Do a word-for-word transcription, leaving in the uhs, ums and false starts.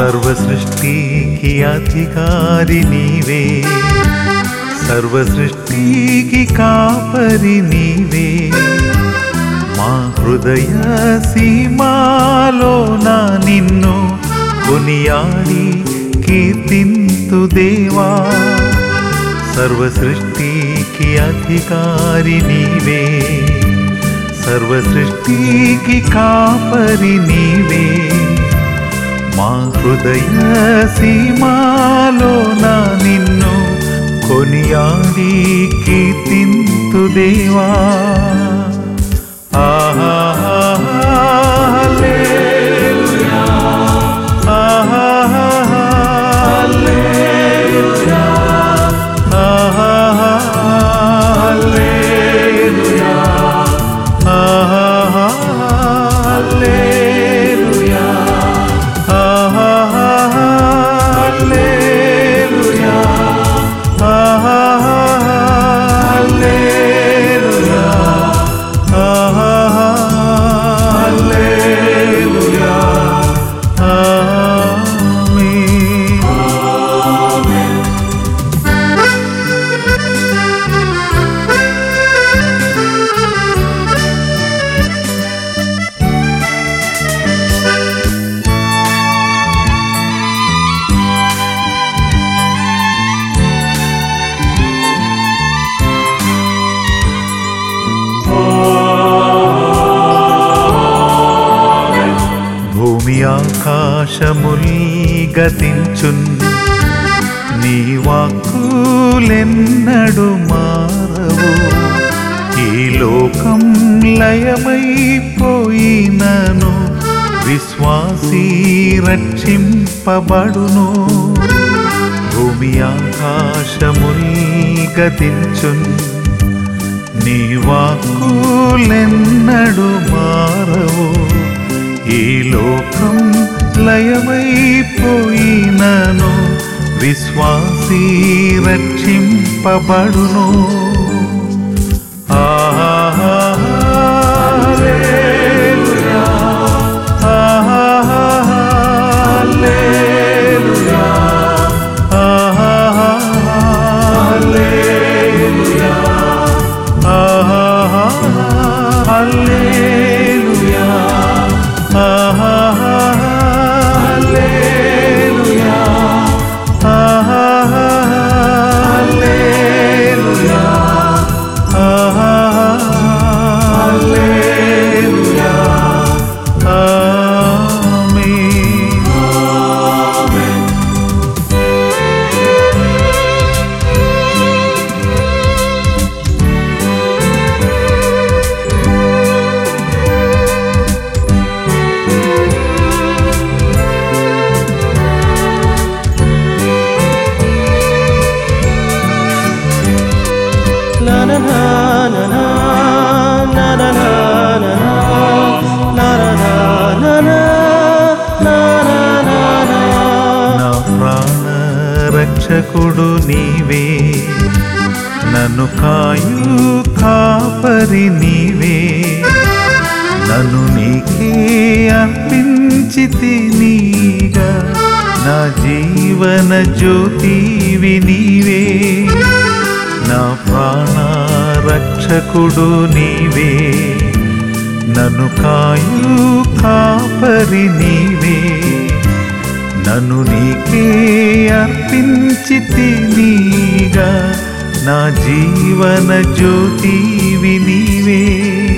సర్వ సృష్టికి అధికారి నీవే, సర్వ సృష్టికి కాపరి నీవే. మా హృదయ సీమాలో నా నిన్ను కొనియాడి కీర్తింతు దేవా. సర్వ సృష్టికి అధికారి నీవే, సర్వ సృష్టికి కాపరి నీవే. మా హృదయ సీమాలో నా నిన్ను కొనియాడి కీర్తింతు దేవా. ఆహా హల్లెలూయా, ఆహా హల్లెలూయా, ఆహా హల్లెలూయా, ఆహా హల్లెలూయా, ఆహా హల్లెలూయా, ఆహా హల్లెలూయా, ఆహా హల్లెలూయా. ఆమేన్. భూమి ఆకాశముల్ గతించున్, నీ వాక్కులెన్నడు మారవు. ఈ లోకం లయమైపోయినను విశ్వాసీ రక్షింపబడును. భూమి ఆకాశముల్ గతించున్, నీ వాక్కులెన్నడు మారవు. ఈ లోకం లయమైపోయినను విశ్వాసీ రక్షింపబడును. ఆహా హల్లెలూయా, ఆహా హల్లెలూయా, ఆహా హల్లెలూయా, ఆహా హల్లెలూయా, ఆహా హల్లెలూయా, ఆహా హల్లెలూయా, ఆహా హల్లెలూయా. ఆమేన్. నా ప్రాణ రక్షకుడు నీవే, నన్ను కాయు కాపరి నీవే. నన్ను నీకే అర్పించితినిగా, నా జీవన జ్యోతివి నీవే. నా ప్రాణ రక్షకుడు నీవే, నన్ను కాయు కాపరి నీవే. నన్ను నీకే అర్పించితినిగా, నా జీవన జ్యోతివి నీవే.